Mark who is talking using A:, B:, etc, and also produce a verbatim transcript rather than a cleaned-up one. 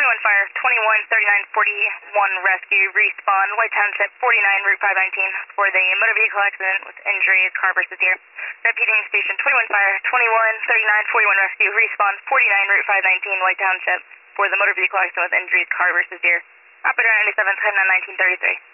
A: twenty-one fire, twenty-one thirty-nine forty-one rescue, respawn, White Township, forty-nine, Route five nineteen, for the motor vehicle accident with injuries, car versus deer. Repeating station, twenty-one fire, twenty-one thirty-nine forty-one rescue, respawn, forty-nine, Route five nineteen, White Township, for the motor vehicle accident with injuries, car versus deer. Operator ninety-seven, ten on nineteen thirty-three.